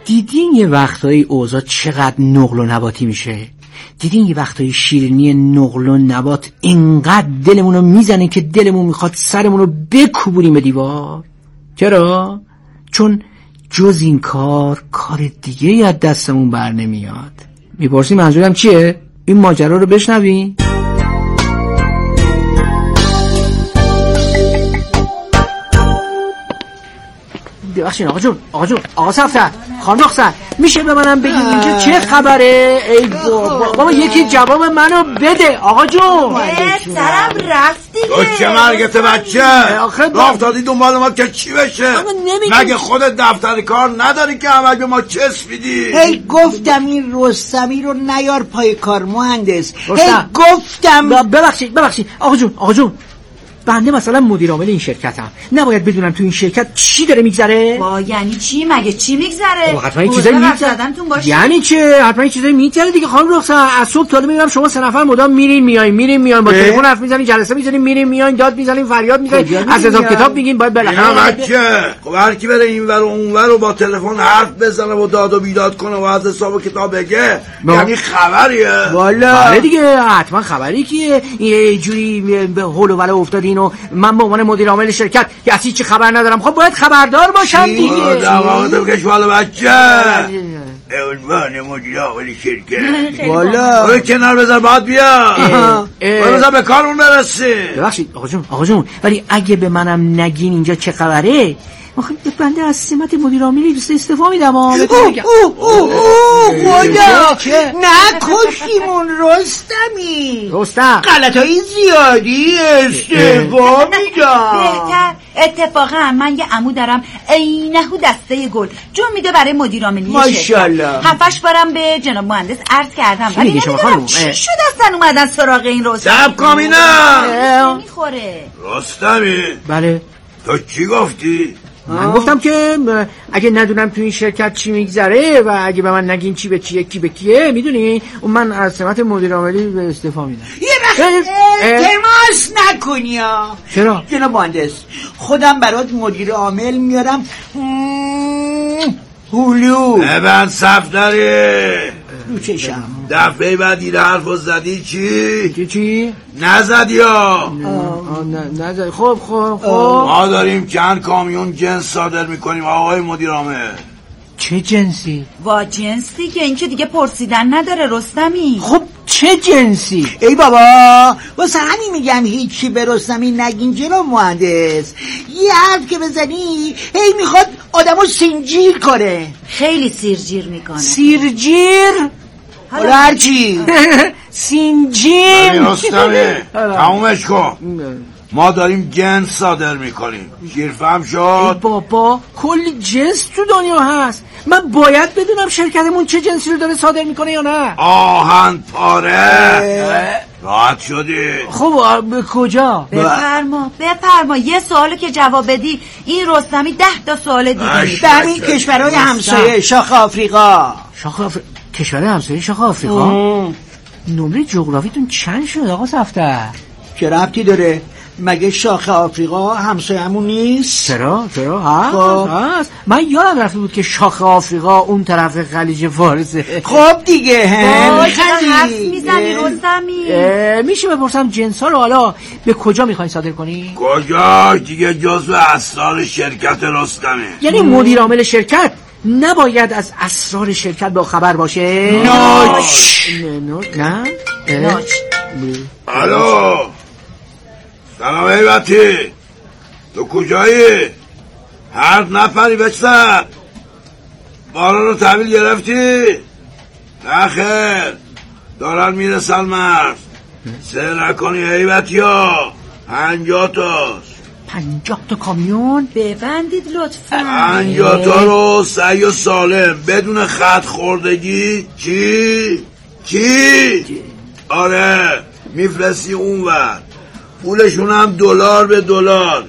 دیدین یه وقتایی اوضاع چقدر نقل و نباتی میشه؟ دیدین یه وقتایی شیرینی نقل و نبات اینقدر دلمونو میزنه که دلمون میخواد سرمونو بکوبونیم به دیوار؟ چرا؟ چون جز این کار دیگه از دستمون بر نمیاد. میپرسی منظورم چیه؟ این ماجرا رو بشنوین. ببخشید آقا صفدر، خانم رخصت، میشه به منم بگید اینجا چه خبره؟ ای بابا یکی جواب منو بده آقا جون. سرم رفت دیگه. تو چه مرگت بچه؟ راه افتادی دنبال ما که چی بشه؟ مگه خودت دفتر کار نداری که همه به ما چسبیدی؟ هی گفتم این رستمی رو نیار پای کار مهندس. هی گفتم. ببخشید آقا جون بنده مثلا مدیر عامل این شرکتم، نباید بدونم تو این شرکت چی داره میگذره؟ یعنی چی؟ مگه چی میگذره؟ حتما این چیزایی میگذره. یعنی چه؟ حتما این چیزایی میگذره دیگه خانم رخصت. از صبح تا میبینم شما 3 نفر مدام میرین میاین با تلفن حرف میزنین، جلسه میزنین، میرین میاین، داد میزنین، فریاد میزنین، از حساب کتاب میگین. باید بالاخره بچه خب هر کی بره این ور و اون ور و با تلفن حرف بزنه و داد و بیداد کنه و از حساب کتاب بگه، یعنی خبریه؟ والا دیگه حتما خبری که یه جوری به هول و ولا افتادین و من به عنوان مدیر عامل شرکت که اصلا چی خبر ندارم. خب باید خبردار باشم دیگه. دماغتو بکش والا بچه. عنوان مدیر عامل شرکت والا برو کنار بذار بعد بیا. برو بذار به کارمون برسی. ببخشید آقا جون ولی اگه به منم نگین اینجا چه خبره، آخه بنده از سمت مدیر عاملی استعفا میدم. خدا نکشیمون رستم غلطای زیادی استعفا میدم. بهتر. اتفاقا من یه عمو دارم عینه‌هو دسته گل جون میده برای مدیر عاملی ماشاءالله. 7-8 بارم به جناب مهندس عرض کردم ولی نمیدونم چی شد اصلا اومدن سراغ این رستم. دب کامینا میخوره. رستمی بله تو چی گفتی؟ من گفتم که اگه ندونم تو این شرکت چی میگذره و اگه به من نگین چی به چیه کی به کیه، میدونی اون من از سمت مدیر عاملی به استعفا میدم. یه وقت التماس نکنی. چرا؟ جناب مهندس خودم برات مدیر عامل میارم. هولو ببند صفداری رو چشم. دفعه بعد این حرف رو زدی چی؟ نزدی ها؟ نزدی. خب ما داریم چند کامیون جنس صادر میکنیم آقای مدیر عامل. چه جنسی؟ جنس دیگه، این که دیگه پرسیدن نداره رستمی. خب چه جنسی؟ ای بابا واسه همین میگم هیچی به رستمی نگین جناب مهندس. یه حرف که بزنی هی میخواد آدمو سینجیر کنه. خیلی سیرجیر میکنه. سیرجیر؟ حالا هرچی سینجیر. رستمی تمومش کن. ما داریم جنس صادر میکنیم. شیرفهم شد؟ ای بابا کلی جنس تو دنیا هست، من باید بدونم شرکتمون چه جنسی رو داره صادر میکنه یا نه. آهن پاره. راحت شدی؟ خب به کجا؟ بفرما یه سوالو که جواب بدی این رستمی 10 تا سوال دیگه. به همین کشورهای همسایه شاخ آفریقا. کشورهای همسایه شاخ آفریقا؟ نمره جغرافیتون چند شد آقا صفدر؟ چه ربطی داره؟ مگه شاخ آفریقا همسایه‌مون نیست؟ چرا؟ هست. من یادم رفته بود که شاخ آفریقا اون طرف خلیج فارسه. خب دیگه حرف میزنی رستمی. میشه بپرسم جنسا رو حالا به کجا میخواین صادر کنی؟ کجا؟ دیگه جزو اسرار شرکت رستمی. یعنی مدیر عامل شرکت نباید از اسرار شرکت با خبر باشه؟ نه؟ الو سلام ایوتی، تو کجایی؟ هر نفری بچه باران رو تحویل گرفتی؟ نخیر دارن میرسن مرز. سه نکنی ایوتی ها 50 تاست. 50 تا کامیون؟ ببندید لطفا. 50 تا رو سعی و سالم بدون خط خوردگی. چی؟ آره میفرستی اون ور، پولشون هم دلار به دلار.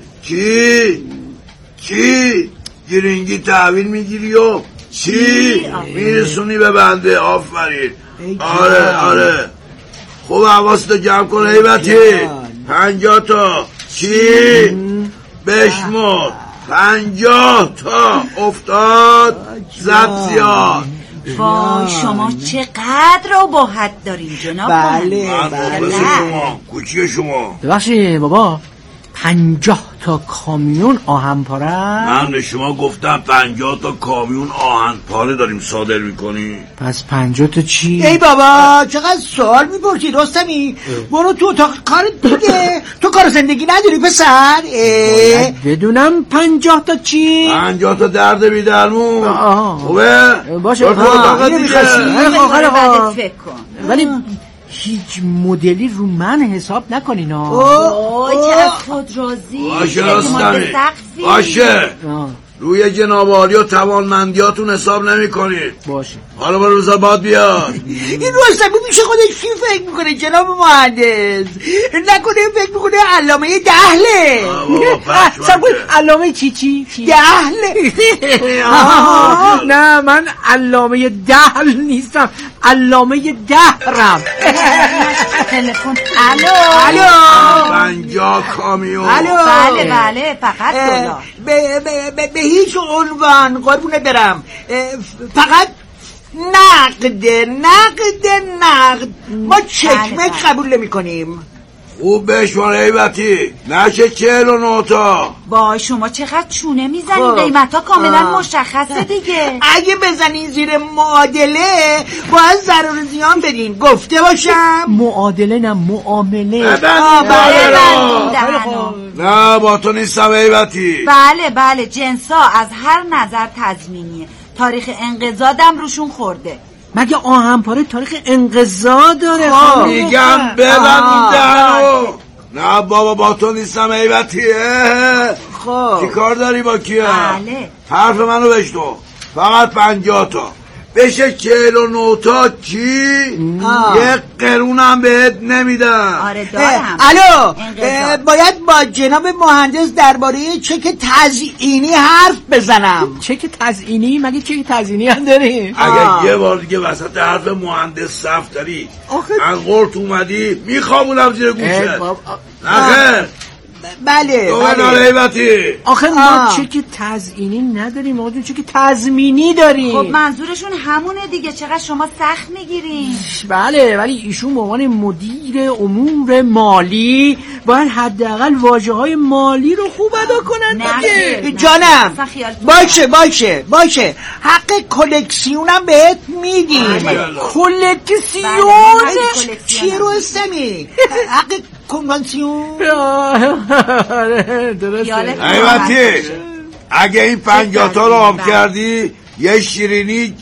چی؟ گرینگی تحویل میگیری و چی؟ میرسونی به بنده. آفرین. آره خوب حواستو جمع کن ایبتی. 50 تا چی؟ بشمار 50 تا افتاد زد زیاد. وای شما چقدر اباحت دارین جناب. بله بله شما کوچی شما. ببخشید بابا 50 تا کامیون آهن پاره. من به شما گفتم 50 تا کامیون آهن پاره داریم صادر میکنی. پس 50 تا چی؟ ای بابا چقدر سوال میپرسی رستمی. برو تو اتاق کار دیگه. تو کار زندگی نداری پسر؟ بدونم 50 تا چی؟ 50 تا درد بی درمون. خوبه؟ باشه ولی هیچ مدلی رو من حساب نکنین اوه چه از خود راضی. باشه رستمی باشه. روی جناب عالی و توانمندیاتون حساب نمی کنید. باشه حالا با روزا باد بیاد. این رستمی میشه خودش چی فکر میکنه جناب مهندس؟ نکنه فکر میکنه علامه دهله. سبول علامه چی؟ دهله. نه من علامه دهل نیستم، علامه دهرم. تلفن. الو 50 کامیون. بله فقط دلار. به هیچ عنوان قربونه برم. فقط نقد ما چکمک قبول نمی کنیم. خوب بشمار ایبتی نشه 49 تا. با شما چقدر چونه میزنی؟ قیمت ها کاملا مشخصه دیگه. اگه بزنین زیر معادله باید ضرر زیان بدین. گفته باشم معادله نه معامله. نه با تو نیستم ایبتی. بله جنسا از هر نظر تضمینیه. تاریخ انقضادم روشون خورده. مگه آهن پاره تاریخ انقضا داره؟ میگم ببند دهنو. نه بابا با تو نیستم ایبتی. چی کار داری با کیه؟ بله حرف منو بشنو. فقط 50 تا بشه 49 تا چی؟ یک قرونم بهت نمیدم. آره دارم. الو باید با جناب مهندس درباره چک تزیینی حرف بزنم. چک تزیینی؟ مگه چک تزیینی هم داریم؟ اگه یه بار دیگه وسط حرف مهندس صف داری انقرت اومدی میخوابونم زیر گوشه. نخیر بله آخه ما چک تزیینی نداریم، ما چک تضمینی داریم. خب منظورشون همونه دیگه. چقدر شما سخت میگیرین. بله ولی ایشون به عنوان مدیر امور مالی باید حداقل واژه‌های مالی رو خوب ادا کنن دیگه. جانم باشه حق کلکسیونم بهت میدیم. کلکسیون چی رو استمی؟ حق کنوانسیون. ایوتی اگه این 50 تا رو آب کردی یه شیرینی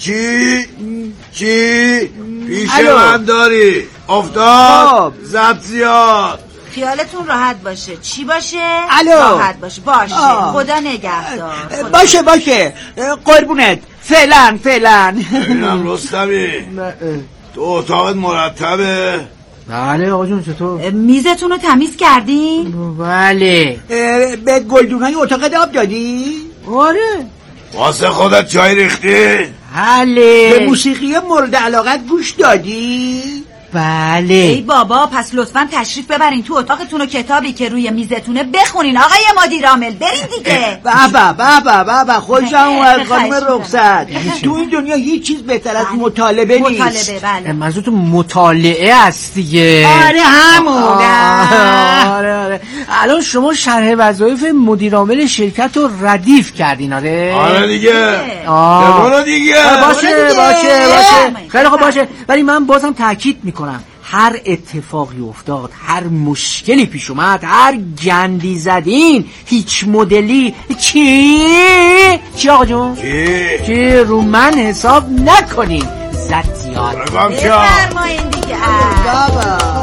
چی پیش من داری افتاد زد زیاد. خیالتون راحت باشه. چی باشه؟ راحت باشه. خدا نگهدار. باشه قربونت. فعلا ببینم رستمی تو اتاقت مرتبه؟ بله آقا جون چطور؟ میزتون رو تمیز کردین؟ بله. به گلدونای اتاقت آب دادی؟ آره. واسه خودت چای ریختی؟ بله. به موسیقی مورد علاقت گوش دادی؟ بله. ای بابا پس لطفاً تشریف ببرین تو اتاقتون و کتابی که روی میزتونه بخونین. آقای مدیر عامل برین دیگه. بابا خوشم اومد خانم رخصت. تو این دنیا هیچ چیز بهتر از مطالبه نیست. بله. منظورتون مطالعه است دیگه. آره همون. آره. الان شما شرح وظایف مدیر عامل شرکت رو ردیف کردین؟ آره دیگه. برو دیگه. باشه. خیلی خوب باشه. ولی من بازم تاکید میکنم هر اتفاقی افتاد، هر مشکلی پیش اومد، هر گندی زدین، هیچ مدلی چی آقا جون؟ چی رو من حساب نکنین. زد زیاد. بفرمایین دیگه. بابا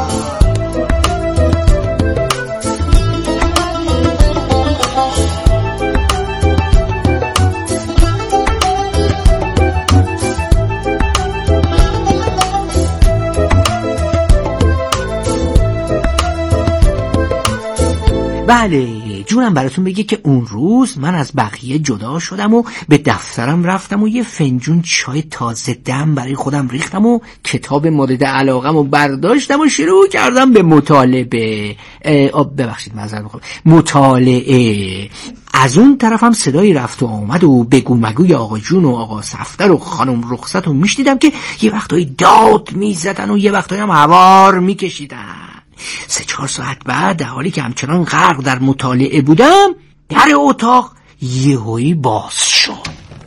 بله جونم براتون بگه که اون روز من از بقیه جدا شدم و به دفترم رفتم و یه فنجون چای تازه دم برای خودم ریختم و کتاب مورد علاقم رو برداشتم و شروع کردم به مطالعه. ببخشید معذرت میخوام. مطالعه. از اون طرف هم صدای رفت و آمد و بگو مگوی آقا جون و آقا صفدر و خانم رخصت رو میشنیدم که یه وقتایی داد میزدن و یه وقتایی هم هوار میکشیدن. 3-4 ساعت بعد در حالی که همچنان غرق در مطالعه بودم در اتاق یهویی باز شد.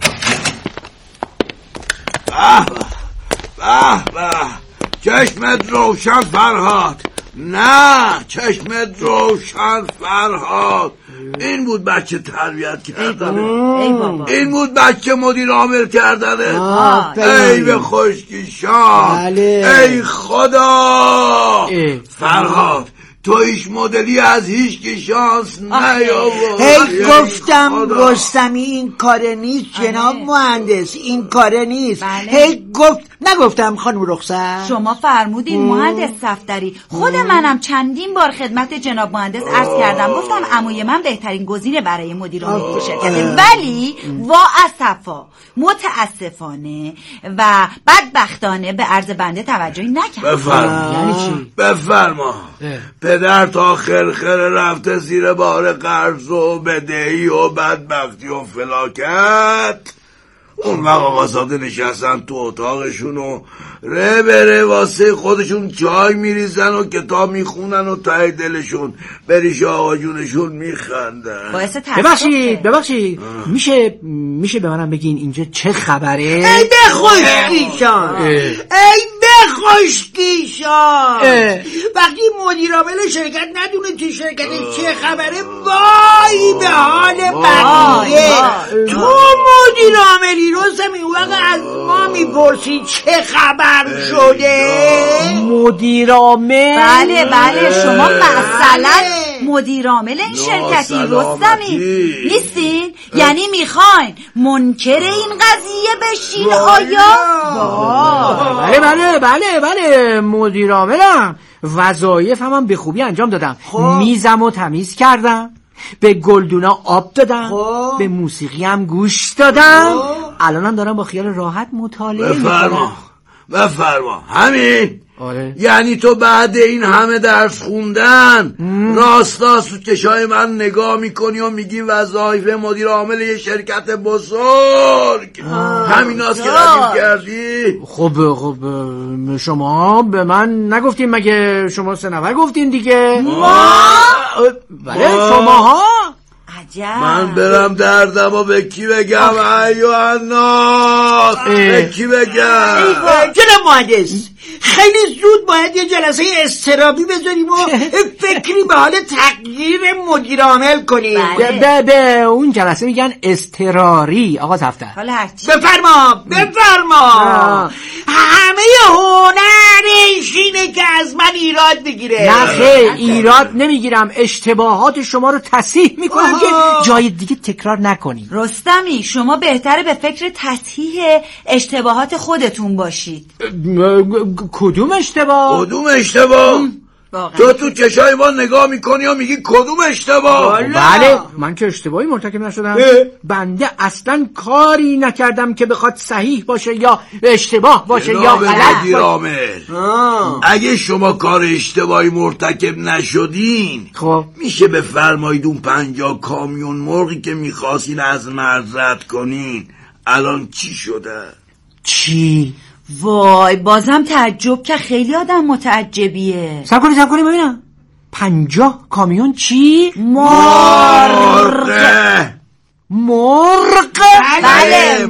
چشمت روشن فرهاد. نه چشمت روشن فرهاد. این بود بچه تربیت کردنه. این بود بچه مدیر عامل کردنه. ای به خشکیشان. ای خدا. فرهاد تو هیچ مدلی از هیچ که شانس نیاورد. هی گفتم رستمی این کاره نیست جناب مهندس، این کاره نیست. هی نگفتم خانم رخصت؟ شما فرمودین مهندس صفدری. خود منم چندین بار خدمت جناب مهندس عرض کردم، گفتم عموی من بهترین گزینه برای مدیر عامل شرکته، ولی وااسفا متاسفانه و بدبختانه به عرض بنده توجهی نکرد. یعنی چی؟ بفرما. پدر تا خرخر رفته زیر بار قرض و بدهی و بدبختی و فلاکت. اون وقت آقازاده نشستن تو اتاقشون و ره واسه خودشون چای میریزن و کتاب میخونن و ته دلشون بریش آقا جونشون میخندن. ببخشید میشه به منم بگین اینجا چه خبره؟ ای بخشکیشان وقتی مدیر عامل شرکت ندونه تو شرکت چه خبره، وای به حال بقیه. تو مدیر عاملی رستمی وقت از ما میپرسی چه خبر شده؟ مدیر عامل؟ بله شما مثلا مدیر عامل این شرکتی رستمی نیستین؟ یعنی میخواین منکر این قضیه بشین؟ آیا؟ بله مدیر عاملم. وظایفم هم به خوبی انجام دادم. میزم و تمیز کردم، به گلدونا آب دادم، به موسیقی هم گوش دادم. الانم دارم با خیال راحت مطالعه میکنم. بفرما همین. آره. یعنی تو بعد این همه درس خوندن راستا تو چشای من نگاه میکنی و میگی وظایف مدیر عامل یه شرکت بزرگ همین هاست که ردیف کردی؟ خب شما به من نگفتین مگه؟ شما 3 نفر گفتین دیگه. بله شماها. عجب. من برم دردم و به کی بگم؟ ایو الناس به کی بگم؟ جناب مهندس خیلی زود باید یه جلسه استرابی بذاریم و فکری به حال تغییر مدیر عامل کنیم. به اون جلسه میگن اضطراری آقا صفدر. حالا هرچی. بفرما همه هنرش اینه که از من ایراد بگیره. نه خیر ایراد نمیگیرم، اشتباهات شما رو تصحیح میکنم که جای دیگه تکرار نکنید. رستمی شما بهتره به فکر تصحیح اشتباهات خودتون باشید. کدوم اشتباه؟ تو چشای ما نگاه میکنی و میگی کدوم اشتباه؟ بله من که اشتباهی مرتکب نشدم. بنده اصلا کاری نکردم که بخواد صحیح باشه یا اشتباه باشه یا غلط باشه. اگه شما کار اشتباهی مرتکب نشدین خب میشه بفرمایید اون 50 کامیون مرغی که میخواستین از مرز رد کنین الان چی شده؟ چی؟ وای بازم تعجب که خیلی آدم متعجبیه. سب کنی ببینم. 50 کامیون چی؟ مرغ. بله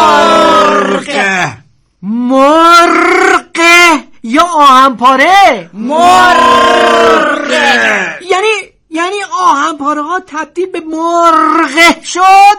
مرغ یا آهنپاره. مرغ یعنی آهنپاره ها تبدیل به مرغ شد.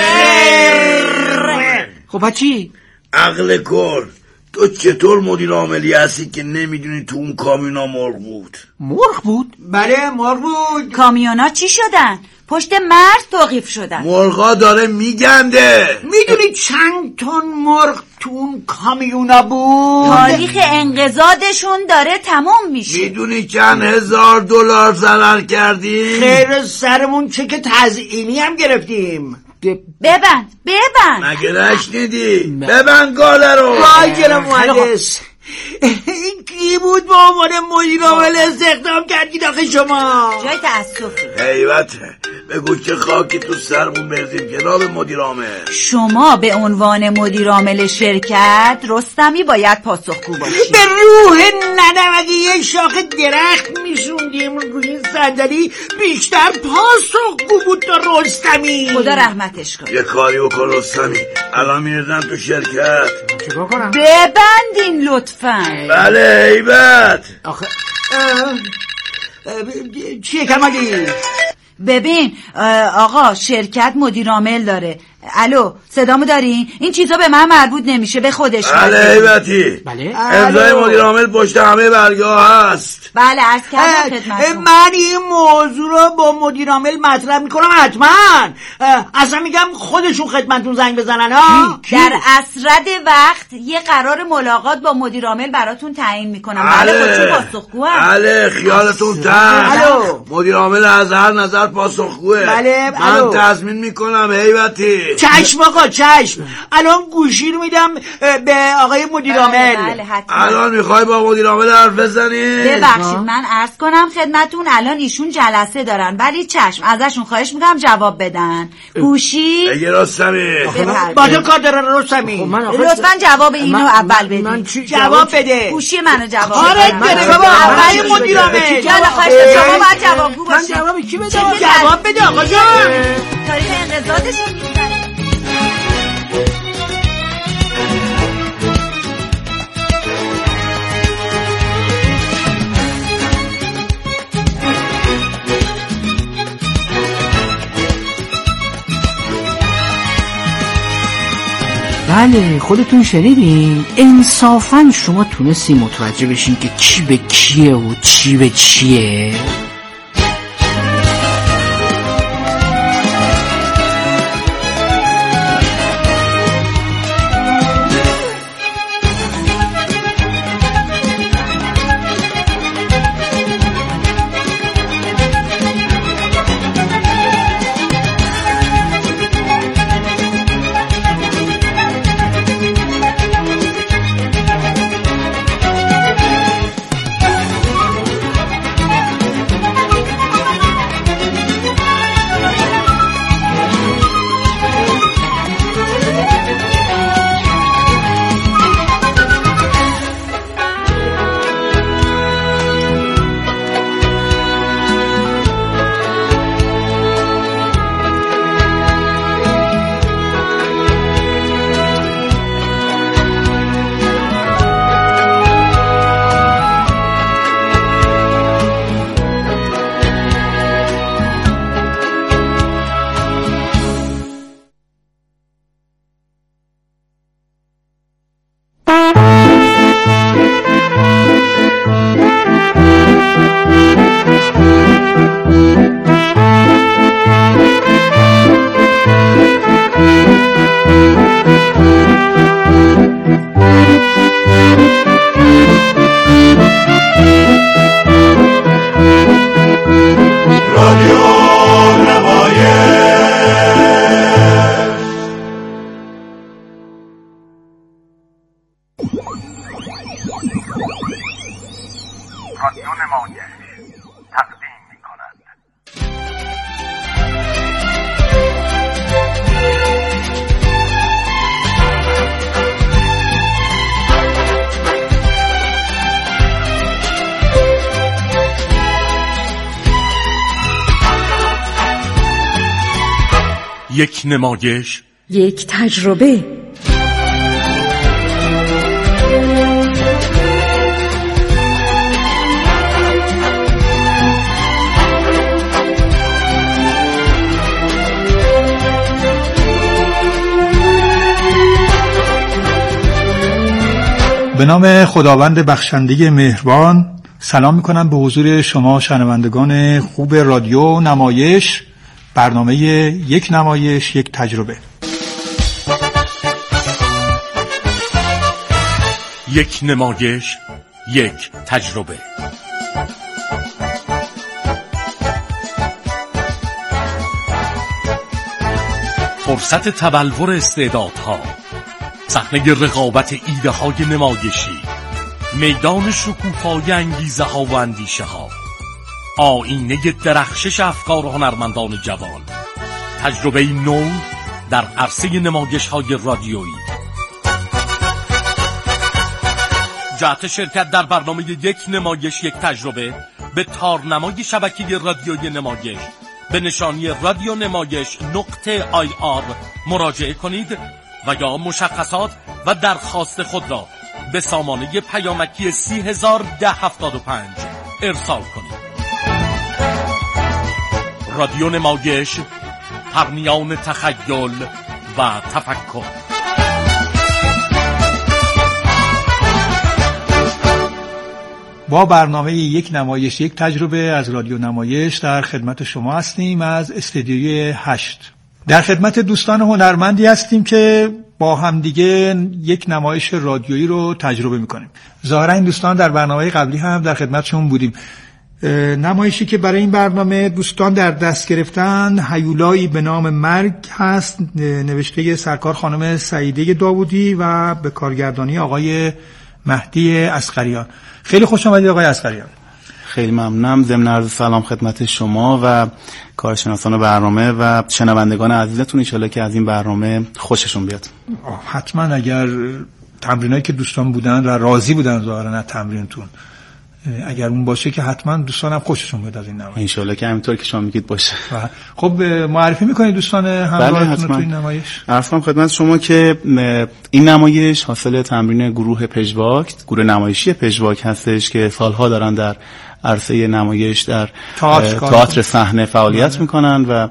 خب چی؟ عقل کل تو چطور مدیر عاملی هستی که نمیدونی تو اون کامیونا مرغ بود؟ بله مرغ بود. کامیونا چی شدن؟ پشت مرز توقیف شدن. مرغا داره میگنده. میدونی چند تن مرغ تو اون کامیونا بود؟ تاریخ انقضاضشون داره تمام میشه. میدونی چند $1000 ضرر کردیم؟ خیر سرمون چک تزیینی هم گرفتیم. ببند مگه نشنیدی؟ ببند گاله رو. وای جناب مهندس این کی بود با عنوان مدیر عامل استخدام کردید آخه شما؟ جای تأسفی. حیبته، بگو که خاکی تو سرمون بریزیم جناب مدیر عامل. شما به عنوان مدیر عامل شرکت رستمی باید پاسخگو باشید. به روح ندم اگه یه شاخ درخت میشوندیم روی این صندلی بیشتر پاسخگو بود تا رستمی. خدا رحمتش کنه. یه کاری بکن رستمی، الان میرزن تو شرکت. چیکار کنم؟ ببندین لطفاً. بله حیبت. آخه چیه کمالی؟ ببین آقا شرکت مدیر عامل داره. الو صدامو دارین؟ این چیزا به من مربوط نمیشه، به خودش. بله حیبتی. بله امضای مدیر عامل پشت همه برگاه هست. بله عرض کردم خدمتتون. من این موضوع رو با مدیر عامل مطرح میکنم حتما. اصلا میگم خودشون خدمتتون زنگ بزنن ها. در اسرد وقت یه قرار ملاقات با مدیر عامل براتون تعیین میکنم. بله خودشون پاسخگوام. بله خیالتون تنگ. مدیر عامل از هر نظر پاسخگوه. بله من تضمین میکنم حیبتی. چشم آقا چشم. الان گوشی رو میدم به آقای مدیر عامل. بله حتما. الان میخوای با مدیر عامل حرف بزنی؟ ببخشید من عرض کنم خدمتون الان ایشون جلسه دارن، ولی چشم ازشون خواهش میکنم جواب بدن. گوشی بگه رستمی. با تو کار دارن رستمی. لطفا جواب اینو اول بدین. جواب بده. گوشی منو جواب آره بده بابا. آقای مدیر عامل یالا خواهش شما باید جوابگو باشید. من جواب کی بدم؟ جواب بده آقا جان. تاریخ انقضاضشون میذارن. بله خودتون شنیدین؟ انصافاً شما تونستی متوجه بشین که کی به کیه و چی به چیه؟ رادیو نمایش تقدیم می‌کند. یک نمایش، یک تجربه. به نام خداوند بخشنده مهربان سلام میکنم به حضور شما شنوندگان خوب رادیو نمایش، برنامه یک نمایش یک تجربه. یک نمایش یک تجربه. فرصت تبلور استعدادها، صحنه رقابت ایده های نمایشی، میدان شکوفای انگیزه ها و اندیشه ها، آینه درخشش افکار هنرمندان جوان، تجربه نو در عرصه نمایش های رادیویی. جهت شرکت در برنامه یک نمایش یک تجربه به تارنمای شبکه رادیویی نمایش به نشانی رادیو نمایش .ir مراجعه کنید و یا مشخصات و درخواست خود را به سامانه پیامکی 301075 ارسال کنید. رادیو نمایش، پرنیان تخیل و تفکر. با برنامه یک نمایش یک تجربه از رادیو نمایش در خدمت شما هستیم از استودیوی 8. در خدمت دوستان هنرمندی هستیم که با همدیگه یک نمایش رادیویی رو تجربه میکنیم. ظاهرا این دوستان در برنامه قبلی هم در خدمتشون بودیم. نمایشی که برای این برنامه دوستان در دست گرفتن هیولایی به نام مرگ هست، نوشته سرکار خانم سعیده داوودی و به کارگردانی آقای مهدی اصغریان. خیلی خوش آمدید آقای اصغریان. خیلی ممنونم. ضمن عرض سلام خدمت شما و کارشناسان برنامه و شنوندگان عزیزتون، ان شاءالله که از این برنامه خوششون بیاد. حتما اگر تمرینایی که دوستان بودن و راضی بودن ظاهرا از تمرینتون، اگر اون باشه که حتما دوستانم خوششون بیاد از این نمایش. ان شاءالله که همینطور که شما میگید باشه. خب معرفی میکنید دوستان همراهتون تو این نمایش؟ عرض کنم خدمت شما که این نمایش حاصل تمرین گروه پژواک، گروه نمایشی پژواک هستش که سالها دارن در عرصه نمایش در تئاتر صحنه فعالیت میکنن و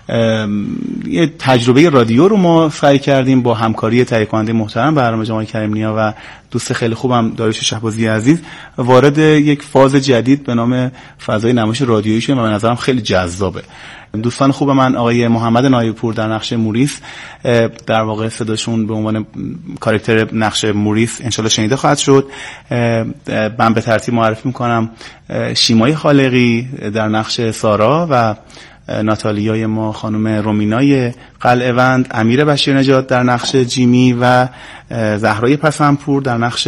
یه تجربه رادیو رو ما سعی کردیم با همکاری تهیه کننده محترم برنامه جمال کریم نیا و دوست خیلی خوبم داریوش شهبازی عزیز وارد یک فاز جدید به نام فضای نمایش رادیویی شدیم و به نظرم خیلی جذابه. دوستان خوب من آقای محمد نایپور در نقش موریس، در واقع صداشون به عنوان کاراکتر نقش موریس انشالله شنیده خواهد شد. من به ترتیب معرفی میکنم شیمای خالقی در نقش سارا و ناتالیای ما خانم رومینای قلعه‌وند، امیر بشیر نژاد در نقش جیمی و زهرای پسندپور در نقش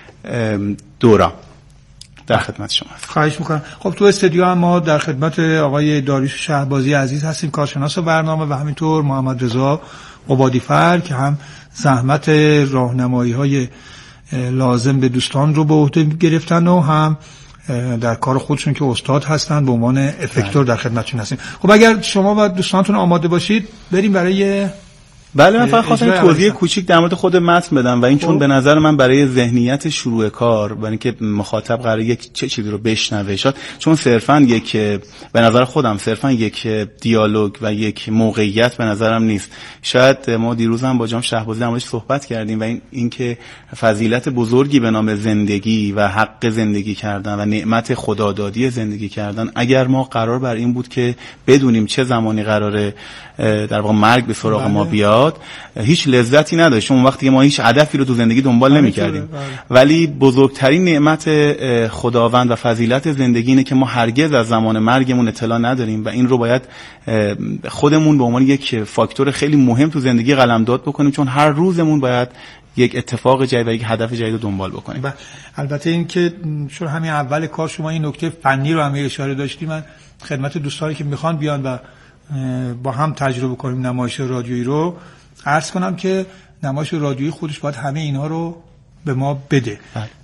دورا. در خدمت شما هستم. خواهش میکنم. خب تو استودیو هم ما در خدمت آقای داریوش شهبازی عزیز هستیم، کارشناس برنامه، و همینطور محمد رضا عبادی‌فر که هم زحمت راهنمایی‌های لازم به دوستان رو به عهده گرفتن و هم در کار خودشون که استاد هستن به عنوان افکتور در خدمتشون هستیم. خب اگر شما و دوستانتون آماده باشید بریم برای بله. من فقط خواستم توضیح کوچیک در مورد خود متن بدم و این چون به نظر من برای ذهنیت شروع کار، برای اینکه مخاطب قراره یک چه چیزی رو بشنوه، شاید چون صرفا یک به نظر خودم صرفا یک دیالوگ و یک موقعیت به نظرم نیست. شاید ما دیروز هم با جناب شهبازی در موردش صحبت کردیم و اینکه فضیلت بزرگی به نام زندگی و حق زندگی کردن و نعمت خدادادی زندگی کردن، اگر ما قرار بر این بود که بدونیم چه زمانی قراره در واقع مرگ به سراغ ما بیاد، هیچ لذتی نداشت. اون وقتی که ما هیچ هدفی رو تو زندگی دنبال نمی‌کردیم. ولی بزرگترین نعمت خداوند و فضیلت زندگی اینه که ما هرگز از زمان مرگمون اطلاع نداریم و این رو باید خودمون به عنوان یک فاکتور خیلی مهم تو زندگی قلمداد بکنیم، چون هر روزمون باید یک اتفاق جدید و یک هدف جدید رو دنبال بکنیم. البته این که چون همین اول کار شما این نکته فنی رو هم اشاره داشتیم، من خدمت دوستانی که میخوان بیان و با هم تجربه کنیم نمایش رادیویی رو عرض کنم که نمایش رادیویی خودش باید همه اینا رو به ما بده.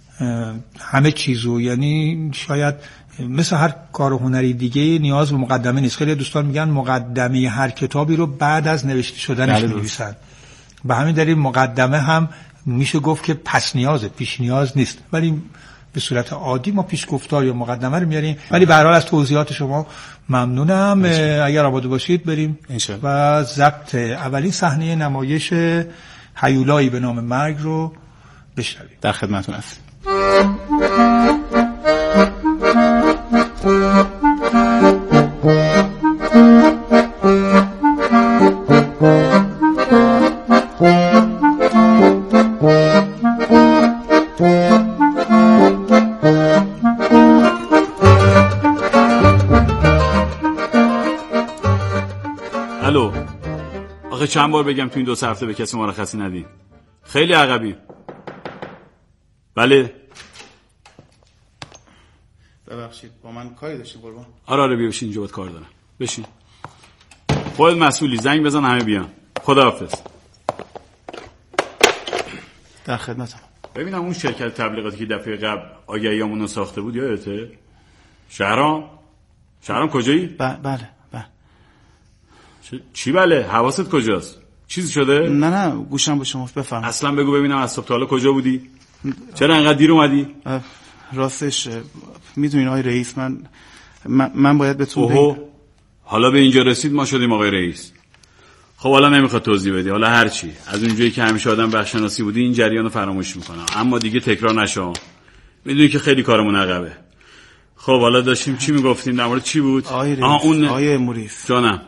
همه چیزو، یعنی شاید مثل هر کار هنری دیگه نیاز به مقدمه نیست. خیلی دوستان میگن مقدمه هر کتابی رو بعد از نوشته شدنش می‌نویسن. به همین دلیل مقدمه هم میشه گفت که پس نیازه، پیش نیاز نیست. ولی به صورت عادی ما پیشگفتار یا مقدمه رو میاریم. ولی به هر حال از توضیحات شما ممنونم. اگر آماده باشید بریم و ضبط اولین صحنه نمایش هیولایی به نام مرگ رو بشنویم. در خدمتتون هستم. چند بار بگم تو این 2 هفته به کسی مرخصی ندید؟ خیلی عقبی. بله ببخشید با من کاری داشتین قربان؟ آره بیا بشین اینجا، باید کار دارم. بشین. خودت مسئولی، زنگ بزن همه بیان. خداحافظ. در خدمتم. ببینم اون شرکت تبلیغاتی که دفعه قبل آگهیامونو ساخته بود یادته؟ شهرام کجایی؟ بله. چی بله؟ حواست کجاست؟ چیزی شده؟ نه گوشم به شما، بفرمایید. اصلا بگو ببینم از صبح تا حالا کجا بودی؟ چرا انقدر دیر اومدی؟ راستش میدونین آقای رئیس، من باید بهتون بگم. حالا به اینجا رسید ما شدیم آقای رئیس. خب حالا نمیخواد توضیح بدی، حالا هر چی. از اونجایی که همیشه آدم بخشناسی بودی این جریانو فراموش میکنم، اما دیگه تکرار نشو. میدونی که خیلی کارمون عقبه. خب حالا داشتیم چی میگفتیم، در مورد چی بود؟ آقای موریس جانم،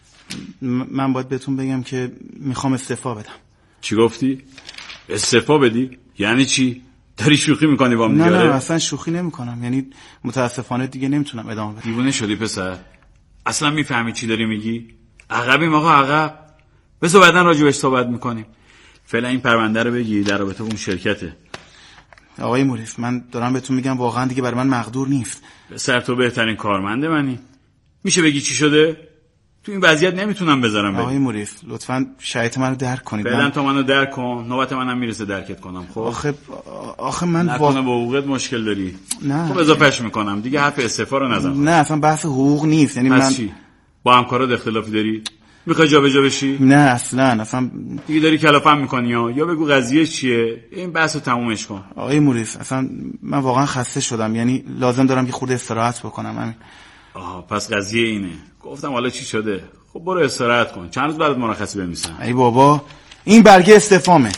من باید بهتون بگم که میخوام استعفا بدم. چی گفتی؟ استعفا بدی؟ یعنی چی؟ داری شوخی میکنی با من؟ نه اصلا شوخی نمیکنم، یعنی متاسفانه دیگه نمیتونم ادامه بدم. دیوونه شدی پسر؟ اصلا میفهمی چی داری میگی؟ عقبیم آقا، عقب. بذار بعدن راجبش صحبت میکنیم. فعلا این پرونده رو بگی در رابطه با اون شرکته. آقای موریس من دارم بهتون میگم واقعا دیگه برای من مقدور نیست. پسر تو بهترین کارمنده منی. میشه بگی چی شده؟ تو این وضعیت نمیتونم بذارم بگی. آقای موریس لطفاً شرایط منو درک کنید. فعلا تو منو درک کن، نوبت منم میرسه درکت کنم. خب آخه من نکنه با حقوقت مشکل داری. نه خب اضافهش میکنم دیگه، حرف استعفا رو نزن. نه اصلا بحث حقوق نیست، یعنی من چی؟ با همکارات اختلافی داری؟ میخوای جابجا بشی؟ نه اصلا دیگه داری کلافم میکنی یا بگو قضیه چیه، این بحثو تمومش کن. آقای موریس اصلا من واقعا خسته شدم، یعنی لازم دارم یه خورده استراحت بکنم. همین. پس قضیه اینه. گفتم حالا چی شده؟ خب برو استراحت کن، چند روز بعد مرخصی بنویسم. ای بابا این برگه استعفامه.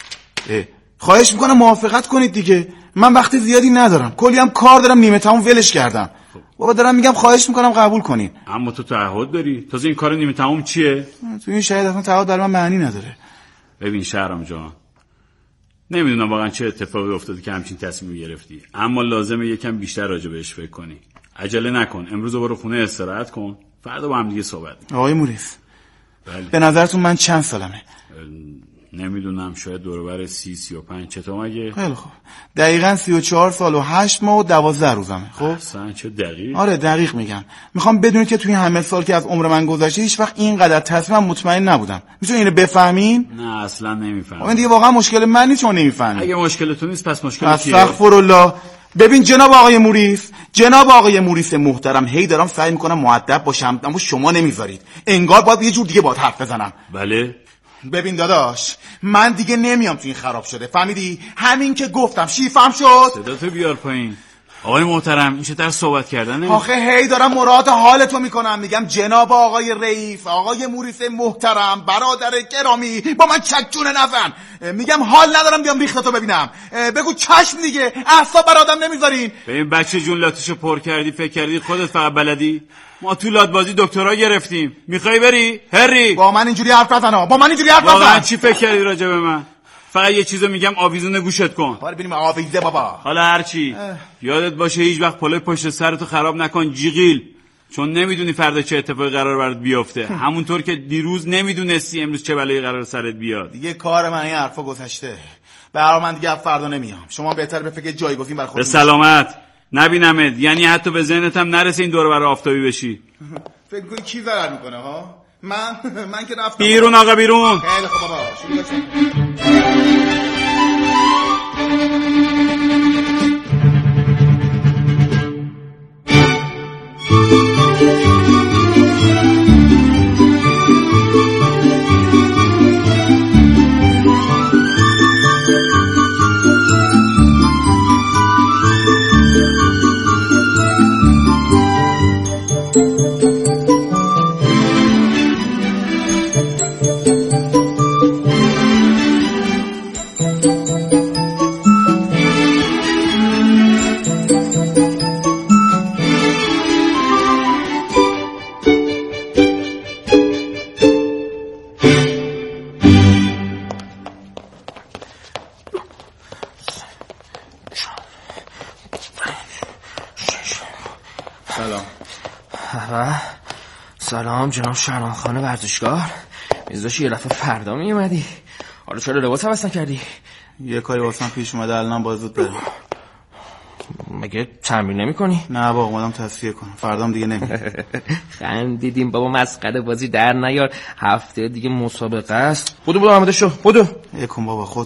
خواهش میکنم موافقت کنید دیگه، من وقت زیادی ندارم، کلی هم کار دارم، نیمه تموم ولش کردم. بابا دارم میگم خواهش میکنم قبول کنین. اما تو تعهد داری. تازه این کار نیمه تموم چیه؟ تو این شاید اصلا تعهد برای من معنی نداره. ببین شهرام جان، نمیدونم واقعا چه اتفاقی افتاده که همچین تصمیمی گرفتی، اما لازمه یکم بیشتر راجع بهش فکر کنی. عجله نکن، امروز برو خونه استراحت کن، فردا با هم دیگه صحبت می‌کنیم. آقای موریس بله. به نظرتون من چند سالمه؟ نمیدونم، شاید دور و بر 30-35. چطور مگه؟ خیلی خوب، دقیقاً 34 سال و 8 ماه و 12 روزمه. خب اصلا چه دقیق؟ آره دقیق میگم. میخوام بدونید که توی همه سال که از عمر من گذشته هیچ وقت اینقدر تصمیمم مطمئن نبودم. میتونید اینو بفهمین؟ نه اصلا نمیفهمم. این دیگه واقعا مشکل من نیست، شما نمیفهمید. اگه مشکلتون نیست پس مشکل کیه؟ استغفرالله. ببین جناب آقای موریس محترم، هی دارم سعی میکنم مؤدب باشم اما شما نمیذارید. انگار باید یه جور دیگه باهات حرف بزنم. بله. ببین داداش، من دیگه نمیام تو این خراب شده، فهمیدی؟ همین که گفتم شیفم شد. صداتو بیار پایین. آقای محترم این چه طرز صحبت کردنه؟ آخه هی دارم مراد حالتو میکنم، میگم جناب آقای رئیس، آقای موریس محترم، برادر گرامی، با من چکچونه نزن. میگم حال ندارم بیام ریختتو ببینم. بگو چشم دیگه، اعصاب بر آدم نمیذارین. ببین بچه جون لاتشو پر کردی، فکر کردی خودت فقط بلدی؟ ما تو لاتبازی دکترا گرفتیم. میخوای بری؟ هری با من اینجوری حرف نزن. واقعا چی فکر کردی راجع به من؟ فقط یه چیزو میگم، آویزون گوشت کن. حالا ببینیم آویزه بابا. حالا هر چی یادت باشه هیچ وقت پلوی پشت سرتو خراب نکن جیغیل، چون نمیدونی فردا چه اتفاقی قرار برات بیفته. همونطور که دیروز نمیدونستی امروز چه بلایی قرار سرت بیاد. دیگه کار من این حرفا گذشته. برای من دیگه فردا نمیام. شما بهتره به فکر جایگزین برای خودتون. به سلامت. نبینمت، یعنی حتی به ذهنت هم نرسه این دور برای آفتابی بشی. فکر کنی کی ضرر میکنه ها؟ من که رفتم بیرون. آقا بیرون. خیلی خوب بابا. سلام جناب شهرام خانه ورزشگاه. میذاشی یه دفعه فردا میومدی. حالا چرا لباس عوض نکردی؟ یه کاری واسم پیش اومده، الان باید زود برم. مگه تمرین نمی‌کنی؟ نه بابا اومدم تصفیه کنم، فردام دیگه نمیام. خندیدیم بابا، مسخره بازی در نیار، هفته دیگه مسابقه است. بدو آماده شو، بدو. یکم بابا خود